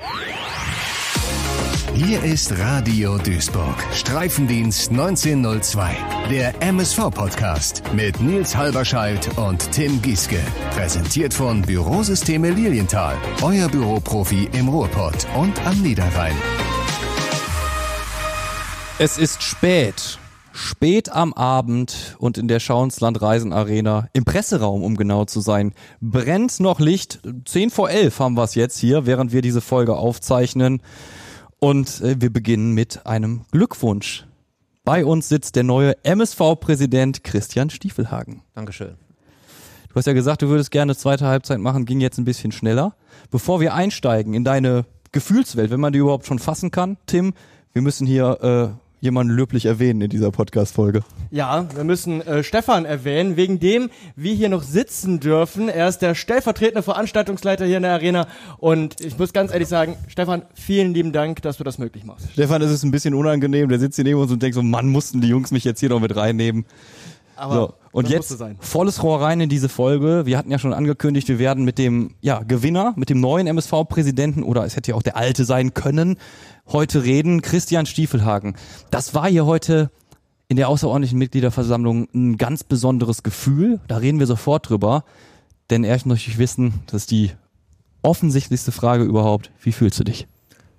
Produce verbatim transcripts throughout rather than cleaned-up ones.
Hier ist Radio Duisburg, Streifendienst neunzehnhundertzwei, der M S V-Podcast mit Nils Halberscheidt und Tim Gieske. Präsentiert von Bürosysteme Lilienthal, euer Büroprofi im Ruhrpott und am Niederrhein. Es ist spät, spät am Abend und in der Schauensland-Reisen-Arena, im Presseraum, um genau zu sein, brennt noch Licht. Zehn vor elf haben wir es jetzt hier, während wir diese Folge aufzeichnen. Und äh, wir beginnen mit einem Glückwunsch. Bei uns sitzt der neue M S V-Präsident Christian Stiefelhagen. Dankeschön. Du hast ja gesagt, du würdest gerne zweite Halbzeit machen, ging jetzt ein bisschen schneller. Bevor wir einsteigen in deine Gefühlswelt, wenn man die überhaupt schon fassen kann, Tim, wir müssen hier äh, jemanden löblich erwähnen in dieser Podcast-Folge. Ja, wir müssen äh, Stefan erwähnen, wegen dem wir hier noch sitzen dürfen. Er ist der stellvertretende Veranstaltungsleiter hier in der Arena und ich muss ganz ehrlich sagen, Stefan, vielen lieben Dank, dass du das möglich machst. Stefan, es ist ein bisschen unangenehm, der sitzt hier neben uns und denkt so, Mann, mussten die Jungs mich jetzt hier noch mit reinnehmen. Aber so, und jetzt volles Rohr rein in diese Folge. Wir hatten ja schon angekündigt, wir werden mit dem ja, Gewinner, mit dem neuen M S V-Präsidenten, oder es hätte ja auch der alte sein können, heute reden, Christian Stiefelhagen. Das war hier heute in der außerordentlichen Mitgliederversammlung ein ganz besonderes Gefühl. Da reden wir sofort drüber. Denn erst möchte ich wissen, das ist die offensichtlichste Frage überhaupt. Wie fühlst du dich?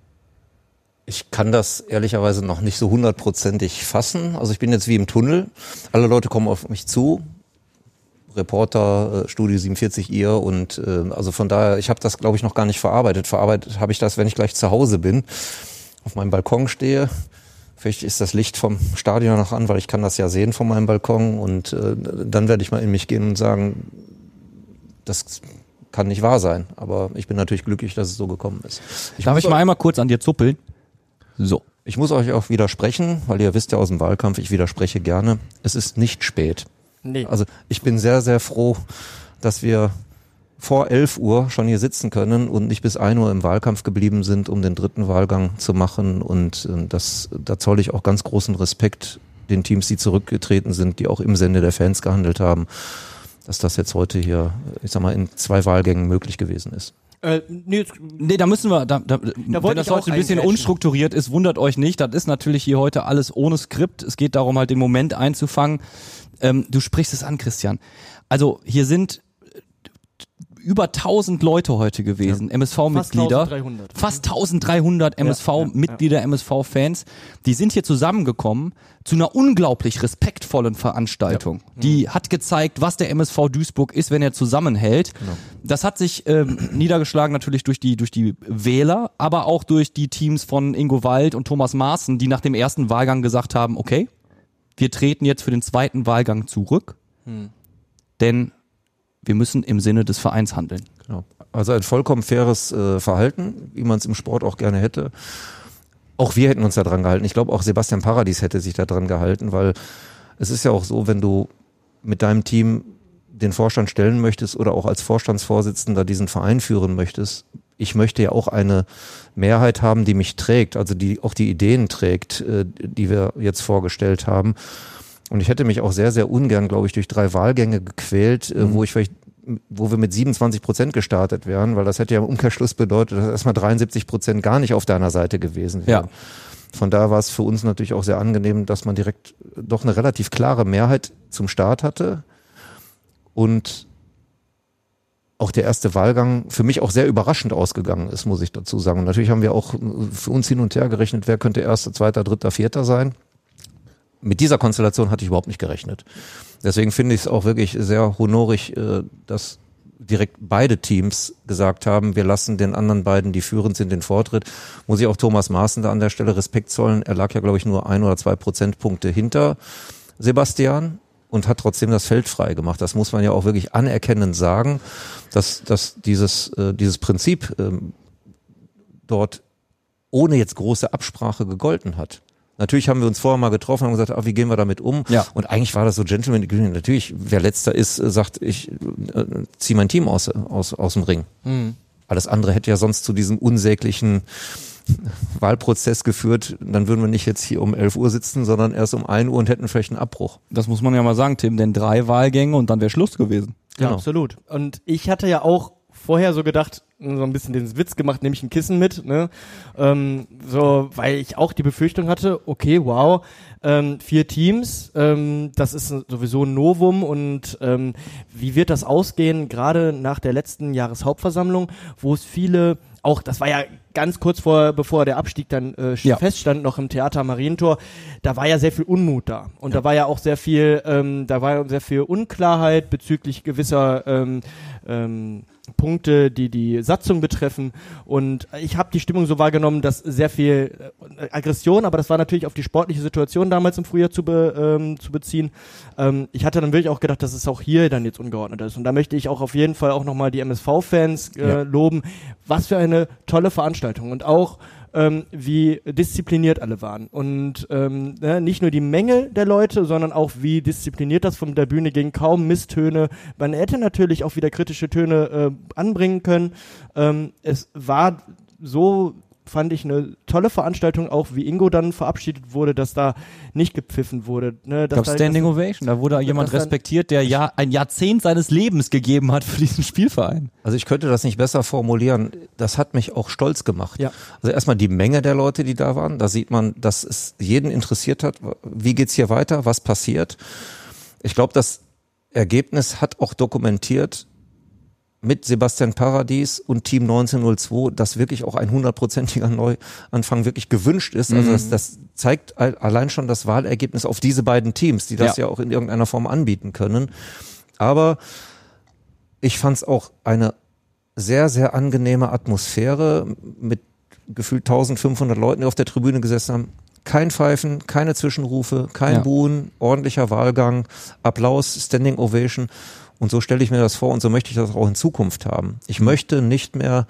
Ich kann das ehrlicherweise noch nicht so hundertprozentig fassen. Also ich bin jetzt wie im Tunnel. Alle Leute kommen auf mich zu. Reporter, äh, Studio siebenundvierzig, ihr und äh, also von daher, ich habe das glaube ich noch gar nicht verarbeitet. Verarbeitet habe ich das, wenn ich gleich zu Hause bin, auf meinem Balkon stehe. Vielleicht ist das Licht vom Stadion noch an, weil ich kann das ja sehen von meinem Balkon und äh, dann werde ich mal in mich gehen und sagen, das kann nicht wahr sein. Aber ich bin natürlich glücklich, dass es so gekommen ist. Ich Darf ich mal einmal kurz an dir zuppeln? So. Ich muss euch auch widersprechen, weil ihr wisst ja aus dem Wahlkampf, ich widerspreche gerne. Es ist nicht spät. Nee. Also ich bin sehr, sehr froh, dass wir vor elf Uhr schon hier sitzen können und nicht bis ein Uhr im Wahlkampf geblieben sind, um den dritten Wahlgang zu machen. Und das, da zolle ich auch ganz großen Respekt den Teams, die zurückgetreten sind, die auch im Sinne der Fans gehandelt haben, dass das jetzt heute hier, ich sag mal, in zwei Wahlgängen möglich gewesen ist. Äh, nee, jetzt, nee, da müssen wir, da, da, da wenn das heute ein bisschen unstrukturiert ist, wundert euch nicht. Das ist natürlich hier heute alles ohne Skript. Es geht darum, halt den Moment einzufangen. Ähm, du sprichst es an, Christian. Also hier sind über tausend Leute heute gewesen, ja. M S V-Mitglieder. Fast eintausenddreihundert. Fast eintausenddreihundert M S V-Mitglieder, ja, ja. M S V-Fans. Die sind hier zusammengekommen zu einer unglaublich respektvollen Veranstaltung. Ja. Die hat gezeigt, was der M S V Duisburg ist, wenn er zusammenhält. Genau. Das hat sich ähm, niedergeschlagen natürlich durch die, durch die Wähler, aber auch durch die Teams von Ingo Wald und Thomas Maaßen, die nach dem ersten Wahlgang gesagt haben, okay, wir treten jetzt für den zweiten Wahlgang zurück, hm. denn wir müssen im Sinne des Vereins handeln. Genau. Also ein vollkommen faires äh, Verhalten, wie man es im Sport auch gerne hätte. Auch wir hätten uns da dran gehalten. Ich glaube, auch Sebastian Paradies hätte sich da dran gehalten, weil es ist ja auch so, wenn du mit deinem Team den Vorstand stellen möchtest oder auch als Vorstandsvorsitzender diesen Verein führen möchtest, ich möchte ja auch eine Mehrheit haben, die mich trägt, also die auch die Ideen trägt, äh, die wir jetzt vorgestellt haben. Und ich hätte mich auch sehr, sehr ungern, glaube ich, durch drei Wahlgänge gequält, mhm. wo ich vielleicht, wo wir mit siebenundzwanzig Prozent gestartet wären, weil das hätte ja im Umkehrschluss bedeutet, dass erstmal dreiundsiebzig Prozent gar nicht auf deiner Seite gewesen wären. Ja. Von daher war es für uns natürlich auch sehr angenehm, dass man direkt doch eine relativ klare Mehrheit zum Start hatte und auch der erste Wahlgang für mich auch sehr überraschend ausgegangen ist, muss ich dazu sagen. Und natürlich haben wir auch für uns hin und her gerechnet, wer könnte erster, zweiter, dritter, vierter sein. Mit dieser Konstellation hatte ich überhaupt nicht gerechnet. Deswegen finde ich es auch wirklich sehr honorig, dass direkt beide Teams gesagt haben, wir lassen den anderen beiden, die führend sind, den Vortritt. Muss ich auch Thomas Maaßen da an der Stelle Respekt zollen. Er lag ja, glaube ich, nur ein oder zwei Prozentpunkte hinter Sebastian und hat trotzdem das Feld frei gemacht. Das muss man ja auch wirklich anerkennend sagen, dass, dass dieses, dieses Prinzip ähm, dort ohne jetzt große Absprache gegolten hat. Natürlich haben wir uns vorher mal getroffen und gesagt, ah, wie gehen wir damit um? Ja. Und eigentlich war das so Gentleman Agreement. Natürlich, wer Letzter ist, sagt, ich äh, ziehe mein Team aus, aus, aus dem Ring. Mhm. Alles andere hätte ja sonst zu diesem unsäglichen Wahlprozess geführt. Dann würden wir nicht jetzt hier um elf Uhr sitzen, sondern erst um ein Uhr und hätten vielleicht einen Abbruch. Das muss man ja mal sagen, Tim, denn drei Wahlgänge und dann wäre Schluss gewesen. Ja, genau. Absolut. Und ich hatte ja auch vorher so gedacht, so ein bisschen den Witz gemacht, nehme ich ein Kissen mit, ne? Ähm, so, weil ich auch die Befürchtung hatte, okay, wow, ähm, vier Teams, ähm, das ist sowieso ein Novum und ähm, wie wird das ausgehen, gerade nach der letzten Jahreshauptversammlung, wo es viele, auch, das war ja ganz kurz vor, bevor der Abstieg dann äh, Ja. feststand, noch im Theater Marientor, da war ja sehr viel Unmut da und ja. da war ja auch sehr viel, ähm, da war ja sehr viel Unklarheit bezüglich gewisser ähm, ähm, Punkte, die die Satzung betreffen und ich habe die Stimmung so wahrgenommen, dass sehr viel äh, Aggression, aber das war natürlich auf die sportliche Situation damals im Frühjahr zu, be, ähm, zu beziehen. Ähm, ich hatte dann wirklich auch gedacht, dass es auch hier dann jetzt ungeordnet ist und da möchte ich auch auf jeden Fall auch nochmal die M S V-Fans äh, ja. loben. Was für eine tolle Veranstaltung und auch ähm, wie diszipliniert alle waren und ähm, ne, nicht nur die Menge der Leute, sondern auch wie diszipliniert das von der Bühne ging, kaum Misstöne. Man hätte natürlich auch wieder kritische Töne äh, anbringen können. Ähm, es war so, fand ich, eine tolle Veranstaltung, auch wie Ingo dann verabschiedet wurde, dass da nicht gepfiffen wurde. Ne, dass gab da, Standing dass, Ovation, da wurde jemand dann, respektiert, der ja ein Jahrzehnt seines Lebens gegeben hat für diesen Spielverein. Also ich könnte das nicht besser formulieren. Das hat mich auch stolz gemacht. Ja. Also erstmal die Menge der Leute, die da waren. Da sieht man, dass es jeden interessiert hat. Wie geht's hier weiter? Was passiert? Ich glaube, das Ergebnis hat auch dokumentiert mit Sebastian Paradies und Team neunzehnhundertzwei, dass wirklich auch ein hundertprozentiger Neuanfang wirklich gewünscht ist. Also das, das zeigt allein schon das Wahlergebnis auf diese beiden Teams, die das ja, ja auch in irgendeiner Form anbieten können. Aber ich fand es auch eine sehr, sehr angenehme Atmosphäre mit gefühlt eintausendfünfhundert Leuten, die auf der Tribüne gesessen haben. Kein Pfeifen, keine Zwischenrufe, kein ja. Buhen, ordentlicher Wahlgang, Applaus, Standing Ovation. Und so stelle ich mir das vor und so möchte ich das auch in Zukunft haben. Ich möchte nicht mehr,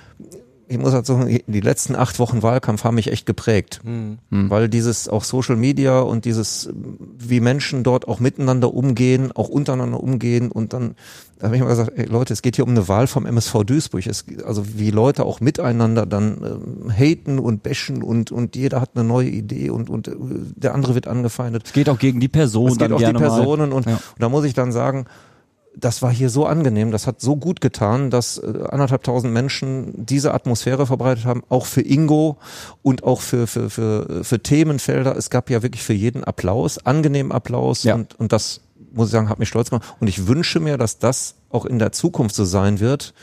ich muss halt sagen, die letzten acht Wochen Wahlkampf haben mich echt geprägt, mhm. weil dieses auch Social Media und dieses, wie Menschen dort auch miteinander umgehen, auch untereinander umgehen und dann da habe ich mal gesagt, ey Leute, es geht hier um eine Wahl vom M S V Duisburg, es, also wie Leute auch miteinander dann ähm, haten und bashen und und jeder hat eine neue Idee und und äh, der andere wird angefeindet. Es geht auch gegen die Person. Es geht dann auch gerne die Personen mal. Und, ja. und da muss ich dann sagen, das war hier so angenehm, das hat so gut getan, dass äh, anderthalbtausend Menschen diese Atmosphäre verbreitet haben, auch für Ingo und auch für für für für Themenfelder. Es gab ja wirklich für jeden Applaus, angenehmen Applaus ja. und und das muss ich sagen, hat mich stolz gemacht und ich wünsche mir, dass das auch in der Zukunft so sein wird,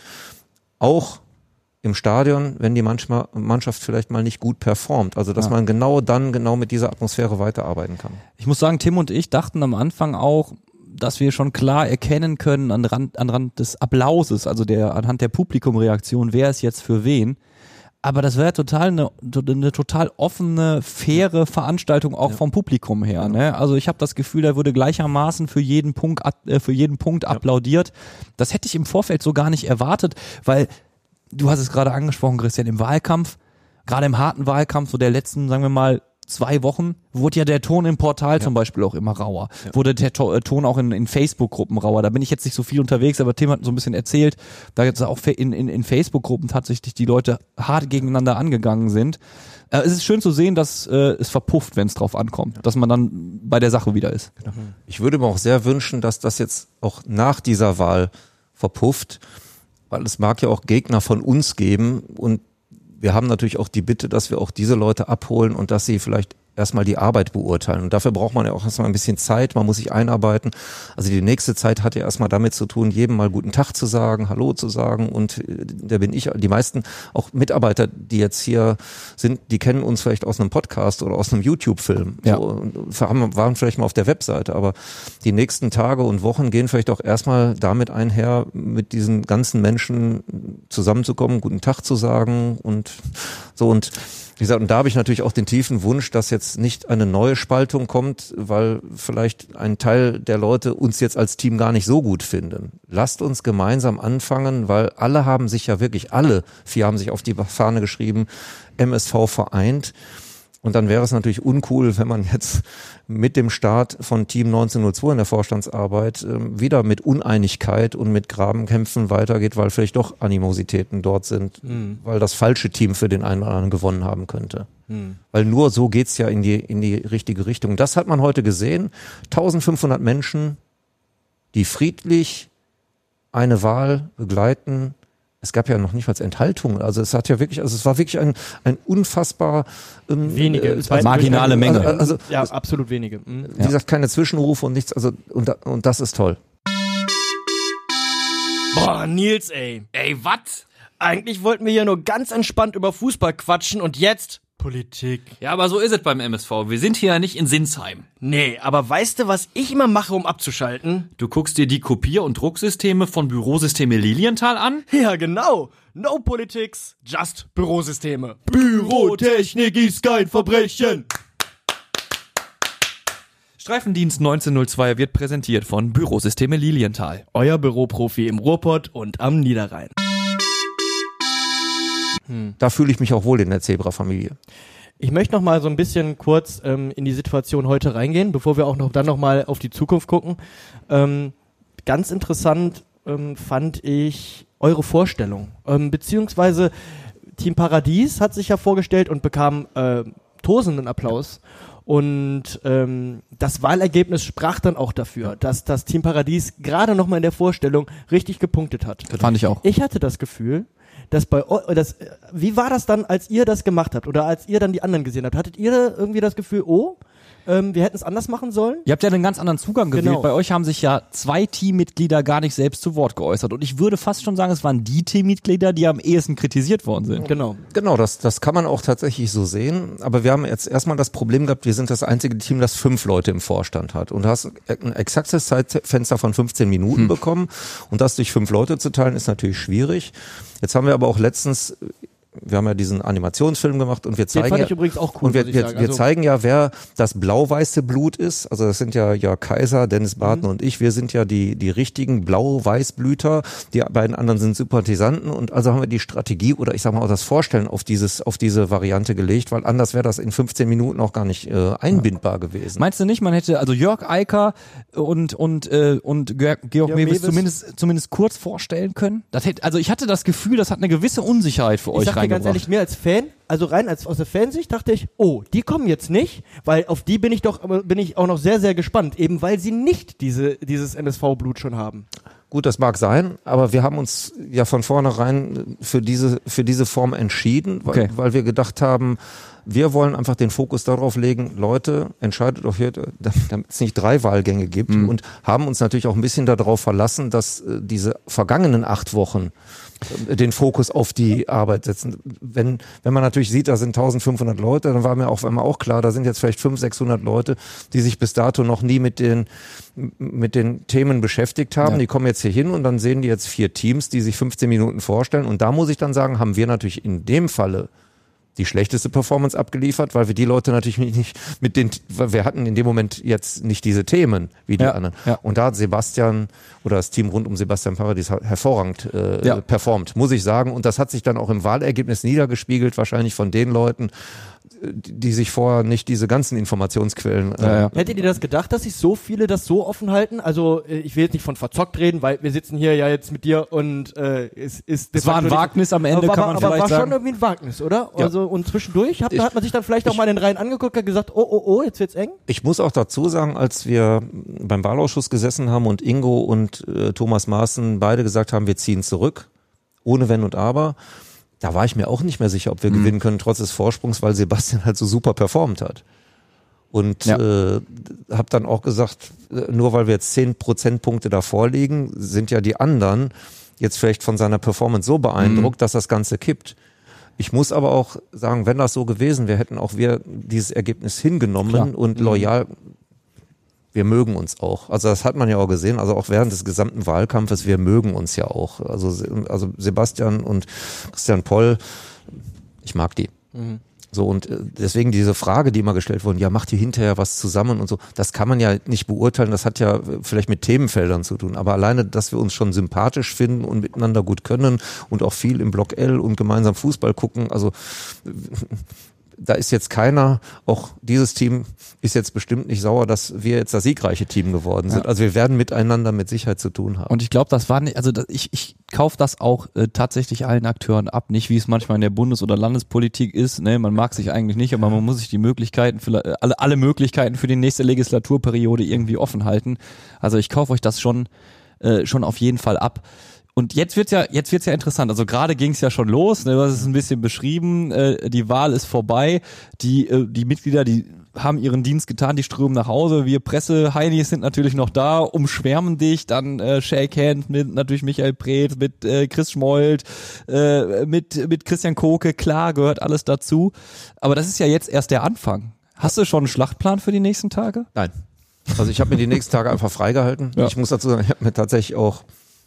auch im Stadion, wenn die manchmal, Mannschaft vielleicht mal nicht gut performt. Also dass ja. man genau dann genau mit dieser Atmosphäre weiterarbeiten kann. Ich muss sagen, Tim und ich dachten am Anfang auch, dass wir schon klar erkennen können an Rand, an Rand des Applauses, also der anhand der Publikumreaktion, wer ist jetzt für wen. Aber das wäre total eine, eine total offene, faire Veranstaltung auch ja. vom Publikum her. Ja. Ne? Also ich habe das Gefühl, da wurde gleichermaßen für jeden Punkt äh, für jeden Punkt ja. applaudiert. Das hätte ich im Vorfeld so gar nicht erwartet, weil du hast es gerade angesprochen, Christian, im Wahlkampf, gerade im harten Wahlkampf, so der letzten, sagen wir mal, zwei Wochen, wurde ja der Ton im Portal ja. zum Beispiel auch immer rauer. Ja. Wurde der to- Ton auch in, in Facebook-Gruppen rauer. Da bin ich jetzt nicht so viel unterwegs, aber Tim hat so ein bisschen erzählt, da jetzt auch in, in, in Facebook-Gruppen tatsächlich die Leute hart gegeneinander angegangen sind. Äh, es ist schön zu sehen, dass äh, es verpufft, wenn es drauf ankommt, ja. dass man dann bei der Sache wieder ist. Genau. Ich würde mir auch sehr wünschen, dass das jetzt auch nach dieser Wahl verpufft, weil es mag ja auch Gegner von uns geben und wir haben natürlich auch die Bitte, dass wir auch diese Leute abholen und dass sie vielleicht erstmal die Arbeit beurteilen. Und dafür braucht man ja auch erstmal ein bisschen Zeit, man muss sich einarbeiten. Also die nächste Zeit hat ja erstmal damit zu tun, jedem mal guten Tag zu sagen, Hallo zu sagen. Und da bin ich, die meisten auch Mitarbeiter, die jetzt hier sind, die kennen uns vielleicht aus einem Podcast oder aus einem YouTube-Film. Ja. So, waren vielleicht mal auf der Webseite, aber die nächsten Tage und Wochen gehen vielleicht auch erstmal damit einher, mit diesen ganzen Menschen zusammenzukommen, guten Tag zu sagen und so. Und wie gesagt, und da habe ich natürlich auch den tiefen Wunsch, dass jetzt nicht eine neue Spaltung kommt, weil vielleicht ein Teil der Leute uns jetzt als Team gar nicht so gut finden. Lasst uns gemeinsam anfangen, weil alle haben sich ja wirklich, alle vier haben sich auf die Fahne geschrieben, M S V vereint. Und dann wäre es natürlich uncool, wenn man jetzt mit dem Start von Team neunzehnhundertzwei in der Vorstandsarbeit äh, wieder mit Uneinigkeit und mit Grabenkämpfen weitergeht, weil vielleicht doch Animositäten dort sind, mhm. weil das falsche Team für den einen oder anderen gewonnen haben könnte. Mhm. Weil nur so geht's ja in die, in die richtige Richtung. Das hat man heute gesehen. eintausendfünfhundert Menschen, die friedlich eine Wahl begleiten, es gab ja noch nicht mal Enthaltungen. Also es hat ja wirklich, also es war wirklich ein, ein unfassbar ähm, wenige, äh, also marginale Menge. Also, also ja, absolut wenige. Mhm. Wie gesagt, keine Zwischenrufe und nichts. Also und, und das ist toll. Boah, Nils, ey. Ey, wat? Eigentlich wollten wir hier nur ganz entspannt über Fußball quatschen und jetzt Politik. Ja, aber so ist es beim M S V. Wir sind hier ja nicht in Sinsheim. Nee, aber weißt du, was ich immer mache, um abzuschalten? Du guckst dir die Kopier- und Drucksysteme von Bürosysteme Lilienthal an? Ja, genau. No Politics, just Bürosysteme. Bürotechnik ist kein Verbrechen. Streifendienst neunzehnhundertzwei wird präsentiert von Bürosysteme Lilienthal. Euer Büroprofi im Ruhrpott und am Niederrhein. Da fühle ich mich auch wohl in der Zebra-Familie. Ich möchte noch mal so ein bisschen kurz ähm, in die Situation heute reingehen, bevor wir auch noch dann noch mal auf die Zukunft gucken. Ähm, ganz interessant ähm, fand ich eure Vorstellung, ähm, beziehungsweise Team Paradies hat sich ja vorgestellt und bekam äh, tosenden Applaus. Und ähm, das Wahlergebnis sprach dann auch dafür, dass das Team Paradies gerade noch mal in der Vorstellung richtig gepunktet hat. Das fand ich auch. Ich hatte das Gefühl, dass bei eu- das, wie war das dann, als ihr das gemacht habt oder als ihr dann die anderen gesehen habt? Hattet ihr irgendwie das Gefühl, oh, ähm, wir hätten es anders machen sollen? Ihr habt ja einen ganz anderen Zugang gewählt. Genau. Bei euch haben sich ja zwei Teammitglieder gar nicht selbst zu Wort geäußert. Und ich würde fast schon sagen, es waren die Teammitglieder, die am ehesten kritisiert worden sind. Genau. Genau, das, das kann man auch tatsächlich so sehen. Aber wir haben jetzt erstmal das Problem gehabt, wir sind das einzige Team, das fünf Leute im Vorstand hat. Und du hast ein exaktes Zeitfenster von fünfzehn Minuten hm. bekommen. Und das durch fünf Leute zu teilen, ist natürlich schwierig. Jetzt haben wir aber auch letztens, wir haben ja diesen Animationsfilm gemacht und wir zeigen Den fand ja, ich übrigens auch cool, und wir, muss ich wir, sagen. wir Also- zeigen ja, wer das blau-weiße Blut ist. Also das sind ja ja Kaiser, Dennis Barton Mhm. und ich. Wir sind ja die die richtigen blau-weiß-Blüter. Die beiden anderen sind Sympathisanten und also haben wir die Strategie oder ich sag mal auch das Vorstellen auf dieses auf diese Variante gelegt, weil anders wäre das in fünfzehn Minuten auch gar nicht äh, einbindbar gewesen. Meinst du nicht, man hätte also Jörg Eicker und und äh, und Georg, Georg Mewes Mewes. zumindest zumindest kurz vorstellen können? Das hätte, also ich hatte das Gefühl, das hat eine gewisse Unsicherheit für Ich euch sag dir ganz reingebracht. ehrlich, mir als Fan, also rein als aus der Fansicht dachte ich, oh, die kommen jetzt nicht, weil auf die bin ich doch bin ich auch noch sehr sehr gespannt, eben weil sie nicht diese dieses M S V-Blut schon haben. Gut, das mag sein, aber wir haben uns ja von vornherein für diese für diese Form entschieden, weil, Okay. weil wir gedacht haben, wir wollen einfach den Fokus darauf legen, Leute, entscheidet doch hier, damit es nicht drei Wahlgänge gibt Mhm. und haben uns natürlich auch ein bisschen darauf verlassen, dass äh, diese vergangenen acht Wochen äh, den Fokus auf die Arbeit setzen. Wenn wenn man natürlich sieht, da sind eintausendfünfhundert Leute, dann war mir auch, war mir auch klar, da sind jetzt vielleicht fünfhundert, sechshundert Leute, die sich bis dato noch nie mit den mit den Themen beschäftigt haben. Ja. Die kommen jetzt hier hin und dann sehen die jetzt vier Teams, die sich fünfzehn Minuten vorstellen. Und da muss ich dann sagen, haben wir natürlich in dem Falle die schlechteste Performance abgeliefert, weil wir die Leute natürlich nicht mit den, weil wir hatten in dem Moment jetzt nicht diese Themen wie die Ja, anderen. ja. Und da hat Sebastian oder das Team rund um Sebastian Paradies hervorragend äh, Ja. performt, muss ich sagen. Und das hat sich dann auch im Wahlergebnis niedergespiegelt, wahrscheinlich von den Leuten, die, die sich vorher nicht diese ganzen Informationsquellen äh, Ja, ja. Hättet ihr das gedacht, dass sich so viele das so offen halten? Also äh, ich will jetzt nicht von verzockt reden, weil wir sitzen hier ja jetzt mit dir und äh, es ist Es war ein de facto Wagnis am Ende, aber, kann man aber vielleicht war sagen. schon irgendwie ein Wagnis, oder? Ja. Also und zwischendurch hat, Ich- hat man sich dann vielleicht auch mal in den Reihen angeguckt und gesagt, oh oh oh, jetzt wird's eng. Ich muss auch dazu sagen, als wir beim Wahlausschuss gesessen haben und Ingo und äh, Thomas Maaßen beide gesagt haben, wir ziehen zurück, ohne Wenn und Aber, da war ich mir auch nicht mehr sicher, ob wir Mhm. gewinnen können, trotz des Vorsprungs, weil Sebastian halt so super performt hat. Und Ja. äh, habe dann auch gesagt, äh, nur weil wir jetzt zehn Prozentpunkte davor liegen, sind ja die anderen jetzt vielleicht von seiner Performance so beeindruckt, Mhm. dass das Ganze kippt. Ich muss aber auch sagen, wenn das so gewesen wäre, hätten auch wir dieses Ergebnis hingenommen Klar. und loyal. Wir mögen uns auch. Also das hat man ja auch gesehen, also auch während des gesamten Wahlkampfes, wir mögen uns ja auch. Also, also Sebastian und Christian Poll, ich mag die. So, und äh, deswegen diese Frage, die immer gestellt wurde, ja, macht ihr hinterher was zusammen und so, das kann man ja nicht beurteilen, das hat ja äh, vielleicht mit Themenfeldern zu tun, aber alleine, dass wir uns schon sympathisch finden und miteinander gut können und auch viel im Block L und gemeinsam Fußball gucken, also da ist jetzt keiner, auch dieses Team ist jetzt bestimmt nicht sauer, dass wir jetzt das siegreiche Team geworden sind. Ja. Also wir werden miteinander mit Sicherheit zu tun haben. Und ich glaube, das war nicht, also das, ich, ich kaufe das auch äh, tatsächlich allen Akteuren ab, nicht wie es manchmal in der Bundes- oder Landespolitik ist, ne, man mag sich eigentlich nicht, aber man muss sich die Möglichkeiten, für, äh, alle, alle Möglichkeiten für die nächste Legislaturperiode irgendwie offen halten. Also ich kaufe euch das schon, äh, schon auf jeden Fall ab. Und jetzt wird's ja, jetzt wird's ja interessant. Also gerade ging's ja schon los, ne, du hast es ein bisschen beschrieben, äh, die Wahl ist vorbei, die, äh, die Mitglieder, die haben ihren Dienst getan, die strömen nach Hause, wir Presse-Heinis sind natürlich noch da, umschwärmen dich, dann äh, Shake Hand mit natürlich Michael Preetz, mit äh, Chris Schmold, äh, mit, mit Christian Koke, klar, gehört alles dazu. Aber das ist ja jetzt erst der Anfang. Hast du schon einen Schlachtplan für die nächsten Tage? Nein. Also ich habe mir die nächsten Tage einfach freigehalten. Ja. Ich muss dazu sagen, ich habe mir tatsächlich auch,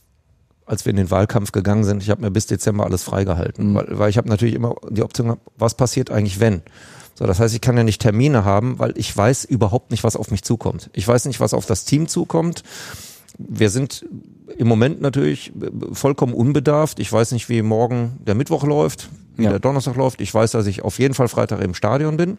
als wir in den Wahlkampf gegangen sind, ich habe mir bis Dezember alles freigehalten, mhm. weil, weil ich habe natürlich immer die Option, was passiert eigentlich, wenn? So, das heißt, ich kann ja nicht Termine haben, weil ich weiß überhaupt nicht, was auf mich zukommt. Ich weiß nicht, was auf das Team zukommt. Wir sind im Moment natürlich vollkommen unbedarft. Ich weiß nicht, wie morgen der Mittwoch läuft, wie ja. der Donnerstag läuft. Ich weiß, dass ich auf jeden Fall Freitag im Stadion bin.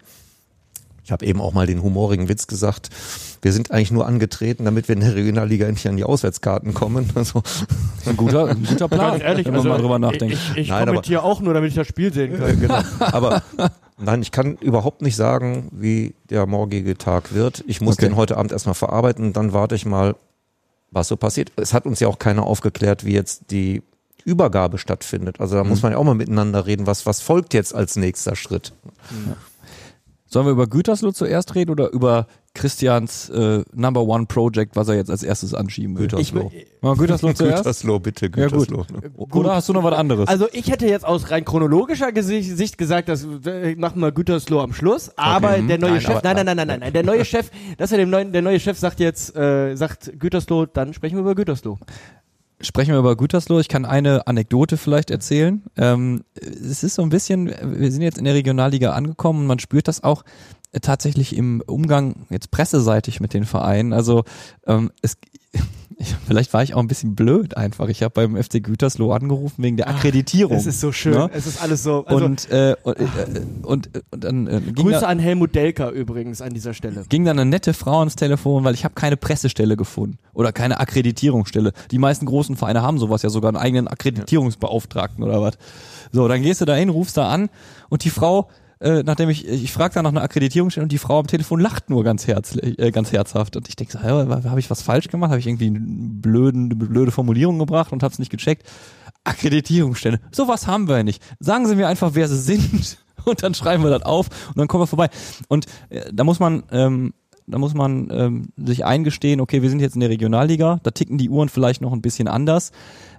Ich habe eben auch mal den humorigen Witz gesagt, wir sind eigentlich nur angetreten, damit wir in der Regionalliga endlich an die Auswärtskarten kommen. Also ein guter, ein guter Plan, Ganz ehrlich, wenn man also mal drüber nachdenkt. Ich, ich Nein, kommentiere auch nur, damit ich das Spiel sehen kann. Genau. Aber nein, ich kann überhaupt nicht sagen, wie der morgige Tag wird. Ich muss Okay. den heute Abend erstmal verarbeiten, dann warte ich mal, was so passiert. Es hat uns ja auch keiner aufgeklärt, wie jetzt die Übergabe stattfindet. Also da mhm. muss man ja auch mal miteinander reden, was, was folgt jetzt als nächster Schritt. Ja. Sollen wir über Gütersloh zuerst reden oder über Christians äh, Number One Project, was er jetzt als erstes anschieben will? Gütersloh. Mal Gütersloh zuerst? Gütersloh, bitte, Ja, gut. Gütersloh. Oder hast du noch was anderes? Also ich hätte jetzt aus rein chronologischer Gesicht Sicht gesagt, das äh, machen wir Gütersloh am Schluss, aber der neue Nein, Chef, aber- nein, nein, nein, nein, nein, nein, der neue Chef, das ist ja dem neuen, der neue Chef sagt jetzt, äh, sagt Gütersloh, dann sprechen wir über Gütersloh. Sprechen wir über Gütersloh. Ich kann eine Anekdote vielleicht erzählen. Ähm, es ist so ein bisschen, wir sind jetzt in der Regionalliga angekommen und man spürt das auch äh, tatsächlich im Umgang jetzt presseseitig mit den Vereinen. Also ähm, es vielleicht war ich auch ein bisschen blöd einfach. Ich habe beim F C Gütersloh angerufen wegen der Akkreditierung. Es ist so schön, Ne? es ist alles so. Also, und, äh, und, äh, und, und dann äh, ging, Grüße da, an Helmut Delker übrigens an dieser Stelle. ging dann eine nette Frau ans Telefon, weil ich habe keine Pressestelle gefunden oder keine Akkreditierungsstelle. Die meisten großen Vereine haben sowas ja sogar, einen eigenen Akkreditierungsbeauftragten oder was. So, dann gehst du da hin, rufst da an und die Frau, äh, nachdem ich, ich frage da nach einer Akkreditierungsstelle und die Frau am Telefon lacht nur ganz herzlich, äh, ganz herzhaft und ich denke so, habe ich was falsch gemacht? Habe ich irgendwie eine blöden, eine blöde Formulierung gebracht und habe es nicht gecheckt? Akkreditierungsstelle, sowas haben wir ja nicht. Sagen Sie mir einfach, wer Sie sind und dann schreiben wir das auf und dann kommen wir vorbei. Und äh, da muss man, ähm, da muss man ähm, sich eingestehen, okay, wir sind jetzt in der Regionalliga, da ticken die Uhren vielleicht noch ein bisschen anders.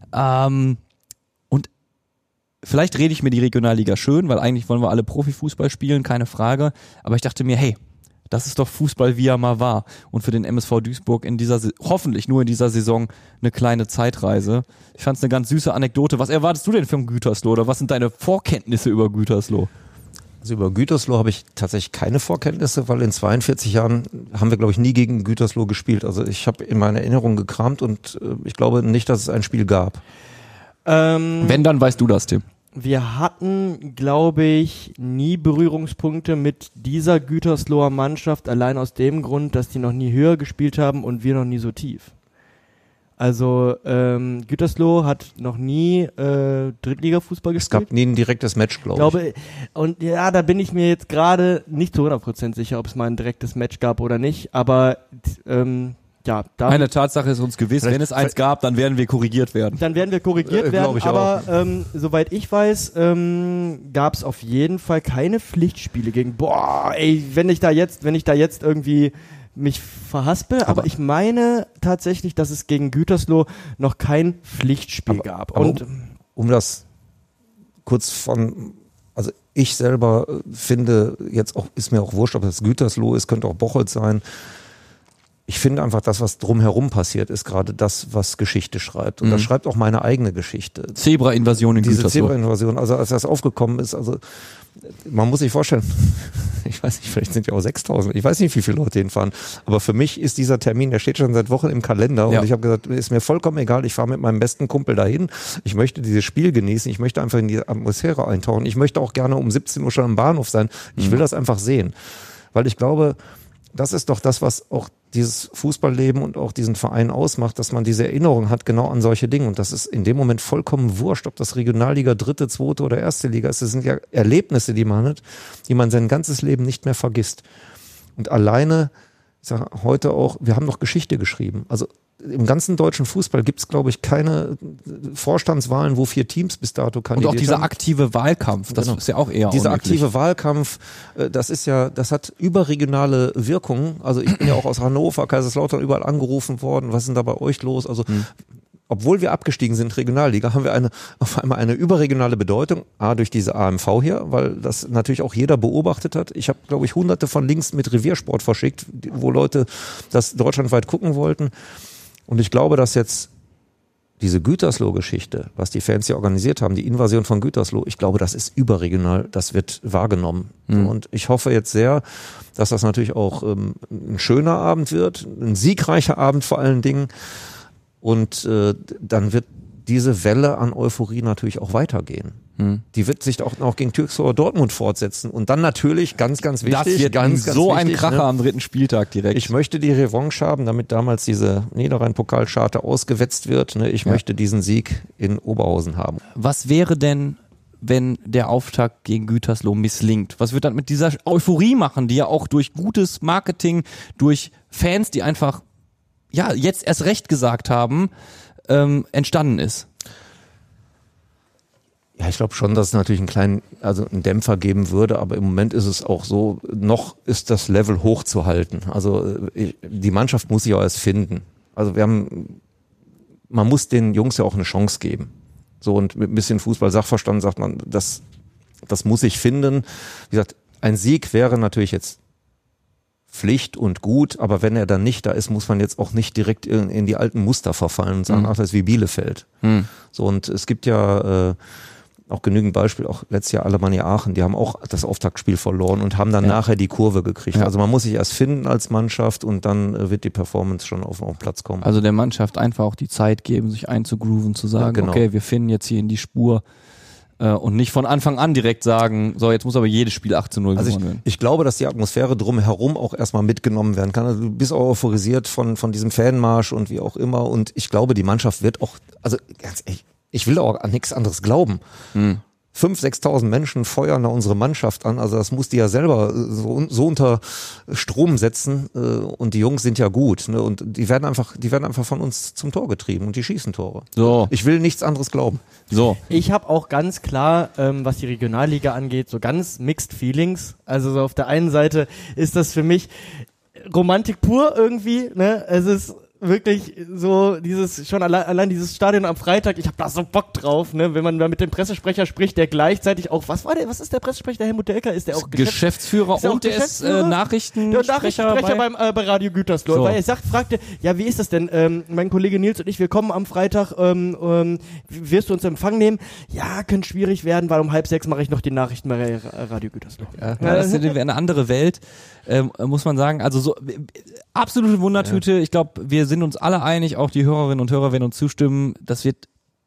Ähm, und vielleicht rede ich mir die Regionalliga schön, weil eigentlich wollen wir alle Profifußball spielen, keine Frage. Aber ich dachte mir, hey, das ist doch Fußball, wie er mal war. Und für den M S V Duisburg in dieser, hoffentlich nur in dieser Saison, eine kleine Zeitreise. Ich fand es eine ganz süße Anekdote. Was erwartest du denn vom Gütersloh oder was sind deine Vorkenntnisse über Gütersloh? Also über Gütersloh habe ich tatsächlich keine Vorkenntnisse, weil in zweiundvierzig Jahren haben wir, glaube ich, nie gegen Gütersloh gespielt. Also ich habe in meiner Erinnerung gekramt und äh, ich glaube nicht, dass es ein Spiel gab. Ähm, Wenn, dann weißt du das, Tim. Wir hatten, glaube ich, nie Berührungspunkte mit dieser Gütersloher Mannschaft, allein aus dem Grund, dass die noch nie höher gespielt haben und wir noch nie so tief. Also ähm, Gütersloh hat noch nie äh, Drittliga-Fußball Es gespielt. gab nie ein direktes Match, Ich glaube glaube, und ja, da bin ich mir jetzt gerade nicht zu hundert Prozent sicher, ob es mal ein direktes Match gab oder nicht, aber ähm, ja, da Eine Tatsache ist uns gewiss, Vielleicht- wenn es eins gab, dann werden wir korrigiert werden. dann werden wir korrigiert Äh, werden, glaub ich aber ähm, soweit ich weiß, ähm, gab es auf jeden Fall keine Pflichtspiele gegen, boah, ey, wenn ich da jetzt, wenn ich da jetzt irgendwie mich verhaspel, aber, Aber- ich meine tatsächlich, dass es gegen Gütersloh noch kein Pflichtspiel Aber- gab. aber Und um, um das kurz von, also ich selber äh, finde jetzt auch, ist mir auch wurscht, ob es Gütersloh ist, könnte auch Bocholt sein. Ich finde einfach, das, was drumherum passiert, ist gerade das, was Geschichte schreibt. Und Mhm. das schreibt auch meine eigene Geschichte. Zebra-Invasion in Diese Gütersloh. Zebra-Invasion, also als das aufgekommen ist, also man muss sich vorstellen, ich weiß nicht, vielleicht sind ja auch sechstausend, ich weiß nicht, wie viele Leute hinfahren, aber für mich ist dieser Termin, der steht schon seit Wochen im Kalender Ja. und ich habe gesagt, ist mir vollkommen egal, ich fahre mit meinem besten Kumpel dahin, ich möchte dieses Spiel genießen, ich möchte einfach in die Atmosphäre eintauchen, ich möchte auch gerne um siebzehn Uhr schon am Bahnhof sein, ich will das einfach sehen, weil ich glaube, das ist doch das, was auch dieses Fußballleben und auch diesen Verein ausmacht, dass man diese Erinnerung hat genau an solche Dinge. Und das ist in dem Moment vollkommen wurscht, ob das Regionalliga, dritte, zweite oder erste Liga ist. Das sind ja Erlebnisse, die man hat, die man sein ganzes Leben nicht mehr vergisst. Und alleine ich sage heute auch, wir haben noch Geschichte geschrieben. Also im ganzen deutschen Fußball gibt es, glaube ich, keine Vorstandswahlen, wo vier Teams bis dato kandidiert haben. Und auch dieser aktive Wahlkampf, das genau. ist ja auch eher Dieser unmöglich. aktive Wahlkampf, das ist ja, das hat überregionale Wirkungen. Also ich bin ja auch aus Hannover, Kaiserslautern überall angerufen worden. Was ist denn da bei euch los? Also hm. obwohl wir abgestiegen sind, Regionalliga, haben wir eine, auf einmal eine überregionale Bedeutung. A, durch diese A M V hier, weil das natürlich auch jeder beobachtet hat. Ich habe, glaube ich, hunderte von Links mit Reviersport verschickt, wo Leute das deutschlandweit gucken wollten. Und ich glaube, dass jetzt diese Gütersloh-Geschichte, was die Fans hier organisiert haben, die Invasion von Gütersloh, ich glaube, das ist überregional, das wird wahrgenommen. Mhm. Und ich hoffe jetzt sehr, dass das natürlich auch ähm, ein schöner Abend wird, ein siegreicher Abend vor allen Dingen. Und äh, dann wird diese Welle an Euphorie natürlich auch weitergehen. Hm. Die wird sich auch noch gegen Türkspor Dortmund fortsetzen. Und dann natürlich, ganz, ganz wichtig, das wird ganz, ganz so wichtig, ein Kracher, ne? Am dritten Spieltag direkt. Ich möchte die Revanche haben, damit damals diese Niederrhein-Pokalscharte ausgewetzt wird. Ne? Ich ja. möchte diesen Sieg in Oberhausen haben. Was wäre denn, wenn der Auftakt gegen Gütersloh misslingt? Was wird dann mit dieser Euphorie machen, die ja auch durch gutes Marketing, durch Fans, die einfach ja jetzt erst recht gesagt haben, ähm, entstanden ist? Ja, ich glaube schon, dass es natürlich einen kleinen, also einen Dämpfer geben würde, aber im Moment ist es auch so, noch ist das Level hochzuhalten. Also ich, die Mannschaft muss sich auch erst finden. Also wir haben, man muss den Jungs ja auch eine Chance geben. So, und mit ein bisschen Fußball-Sachverstand sagt man, das, das muss ich finden. Wie gesagt, ein Sieg wäre natürlich jetzt Pflicht und gut, aber wenn er dann nicht da ist, muss man jetzt auch nicht direkt in, in die alten Muster verfallen und sagen, mhm. ach, das ist wie Bielefeld. Mhm. So, und es gibt ja äh, auch genügend Beispiele, auch letztes Jahr Alemannia Aachen, die haben auch das Auftaktspiel verloren und haben dann ja. nachher die Kurve gekriegt. Ja. Also man muss sich erst finden als Mannschaft und dann äh, wird die Performance schon auf den Platz kommen. Also der Mannschaft einfach auch die Zeit geben, sich einzugrooven, zu sagen, ja, genau. okay, wir finden jetzt hier in die Spur. Und nicht von Anfang an direkt sagen, so jetzt muss aber jedes Spiel acht zu null also gewonnen werden. Ich, ich glaube, dass die Atmosphäre drumherum auch erstmal mitgenommen werden kann. Also du bist auch euphorisiert von, von diesem Fanmarsch und wie auch immer. Und ich glaube, die Mannschaft wird auch, also ganz ehrlich, ich will auch an nichts anderes glauben. Hm. Fünf, sechstausend Menschen feuern da unsere Mannschaft an. Also das muss die ja selber so, so unter Strom setzen. Und die Jungs sind ja gut. Ne? Und die werden einfach, die werden einfach von uns zum Tor getrieben und die schießen Tore. So. Ich will nichts anderes glauben. So. Ich habe auch ganz klar, ähm, was die Regionalliga angeht, so ganz mixed feelings. Also so auf der einen Seite ist das für mich Romantik pur irgendwie. Ne? Es ist wirklich so dieses, schon allein, allein dieses Stadion am Freitag, ich habe da so Bock drauf, ne, wenn man da mit dem Pressesprecher spricht, der gleichzeitig auch, was war der, was ist der Pressesprecher, der Helmut Delker, ist der auch Geschäftsführer ist der und der ist äh, Nachrichtensprecher, der Nachrichtensprecher bei, beim, äh, bei Radio Gütersloh, so. Weil er sagt, fragte, ja, wie ist das denn, ähm, mein Kollege Nils und ich, wir kommen am Freitag, ähm, ähm, wirst du uns Empfang nehmen? Ja, könnte schwierig werden, weil um halb sechs mache ich noch die Nachrichten bei Radio Gütersloh. Ja, ja, das ist eine andere Welt, ähm, muss man sagen, also so, äh, absolute Wundertüte, ja. Ich glaube, wir sind uns alle einig, auch die Hörerinnen und Hörer werden uns zustimmen, das wird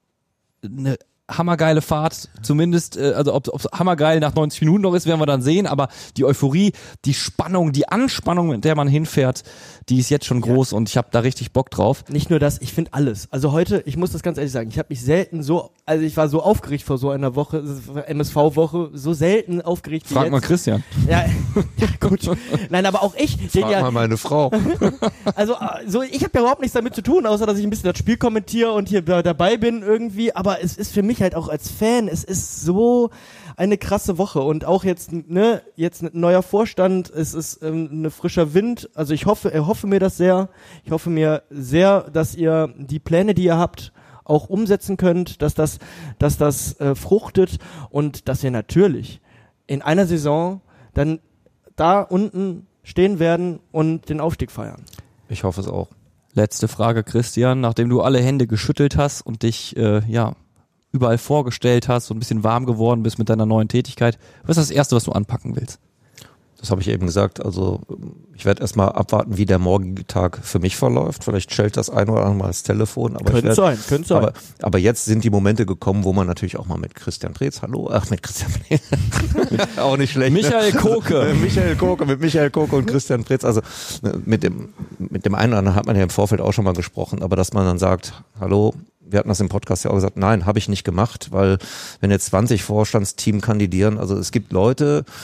eine hammergeile Fahrt, zumindest, äh, also ob es hammergeil nach neunzig Minuten noch ist, werden wir dann sehen, aber die Euphorie, die Spannung, die Anspannung, mit der man hinfährt, die ist jetzt schon groß ja. Und ich habe da richtig Bock drauf. Nicht nur das, ich finde alles. Also heute, ich muss das ganz ehrlich sagen, ich habe mich selten so, also ich war so aufgeregt vor so einer Woche, M S V-Woche, so selten aufgeregt wie Frag jetzt. mal Christian. Ja, ja gut. Nein, aber auch ich. Frag den ja, mal meine Frau. Also so, ich habe ja überhaupt nichts damit zu tun, außer dass ich ein bisschen das Spiel kommentiere und hier dabei bin irgendwie, aber es ist für mich halt auch als Fan, es ist so eine krasse Woche und auch jetzt, ne, jetzt ein neuer Vorstand, es ist ähm, ein frischer Wind, also ich hoffe, ich hoffe mir das sehr, ich hoffe mir sehr, dass ihr die Pläne, die ihr habt, auch umsetzen könnt, dass das, dass das äh, fruchtet und dass ihr natürlich in einer Saison dann da unten stehen werden und den Aufstieg feiern. Ich hoffe es auch. Letzte Frage, Christian, nachdem du alle Hände geschüttelt hast und dich, äh, ja, überall vorgestellt hast, so ein bisschen warm geworden bist mit deiner neuen Tätigkeit. Was ist das Erste, was du anpacken willst? Das habe ich eben gesagt. Also ich werde erstmal abwarten, wie der morgige Tag für mich verläuft. Vielleicht schellt das ein oder andere Mal das Telefon. Aber könnte werd, sein, könnte sein. Aber, aber jetzt sind die Momente gekommen, wo man natürlich auch mal mit Christian Preetz, hallo, ach mit Christian Preetz, auch nicht schlecht. Michael Koke. Michael Koke, mit Michael Koke und Christian Preetz. Also mit dem, mit dem einen oder anderen hat man ja im Vorfeld auch schon mal gesprochen. Aber dass man dann sagt, hallo, wir hatten das im Podcast ja auch gesagt, nein, habe ich nicht gemacht, weil wenn jetzt zwanzig Vorstandsteam kandidieren, also es gibt Leute,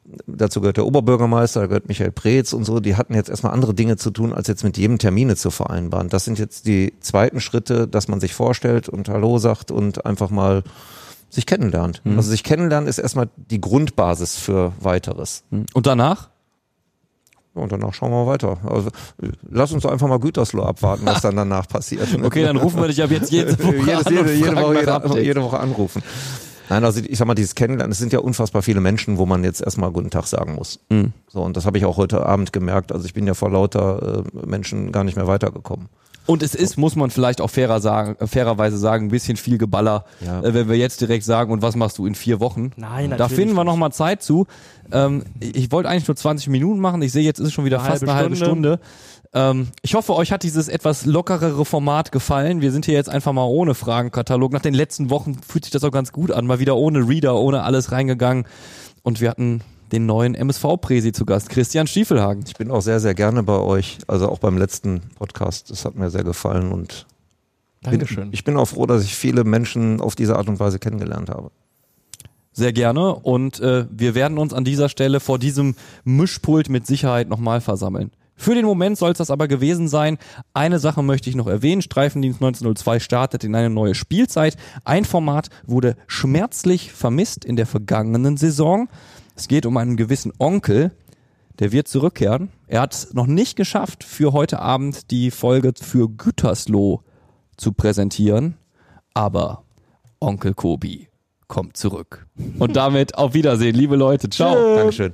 dazu gehört der Oberbürgermeister, da gehört Michael Preetz und so, die hatten jetzt erstmal andere Dinge zu tun, als jetzt mit jedem Termine zu vereinbaren. Das sind jetzt die zweiten Schritte, dass man sich vorstellt und Hallo sagt und einfach mal sich kennenlernt. Mhm. Also sich kennenlernen ist erstmal die Grundbasis für Weiteres. Und danach? Und danach schauen wir weiter. Also lass uns einfach mal Gütersloh abwarten, was dann danach passiert. Okay, dann rufen wir dich ab jetzt jede Woche Jedes, an jede, jede, Woche, jede, jede, jede Woche anrufen. Nein, also ich sag mal, dieses Kennenlernen, es sind ja unfassbar viele Menschen, wo man jetzt erstmal guten Tag sagen muss. Mhm. So, und das habe ich auch heute Abend gemerkt. Also ich bin ja vor lauter äh, Menschen gar nicht mehr weitergekommen. Und es ist, muss man vielleicht auch fairer sagen, fairerweise sagen, ein bisschen viel Geballer, ja. äh, wenn wir jetzt direkt sagen, und was machst du in vier Wochen? Nein, natürlich Da finden wir nicht. nochmal Zeit zu. Ähm, ich wollte eigentlich nur zwanzig Minuten machen. Ich sehe, jetzt ist es schon wieder Eine fast halbe eine halbe Stunde. Ähm, ich hoffe, euch hat dieses etwas lockerere Format gefallen. Wir sind hier jetzt einfach mal ohne Fragenkatalog. Nach den letzten Wochen fühlt sich das auch ganz gut an. Mal wieder ohne Reader, ohne alles reingegangen. Und wir hatten den neuen M S V-Präsi zu Gast, Christian Stiefelhagen. Ich bin auch sehr, sehr gerne bei euch. Also auch beim letzten Podcast. Das hat mir sehr gefallen und Dankeschön. Bin, ich bin auch froh, dass ich viele Menschen auf diese Art und Weise kennengelernt habe. Sehr gerne. Und äh, wir werden uns an dieser Stelle vor diesem Mischpult mit Sicherheit nochmal versammeln. Für den Moment soll es das aber gewesen sein. Eine Sache möchte ich noch erwähnen. Streifendienst neunzehnhundertzwei startet in eine neue Spielzeit. Ein Format wurde schmerzlich vermisst in der vergangenen Saison. Es geht um einen gewissen Onkel, der wird zurückkehren. Er hat es noch nicht geschafft, für heute Abend die Folge für Gütersloh zu präsentieren. Aber Onkel Kobi kommt zurück. Und damit auf Wiedersehen, liebe Leute. Ciao. Tschö. Dankeschön.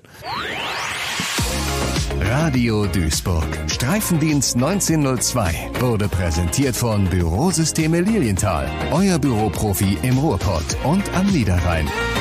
Radio Duisburg. Streifendienst neunzehnhundertzwei wurde präsentiert von Bürosysteme Lilienthal. Euer Büroprofi im Ruhrpott und am Niederrhein.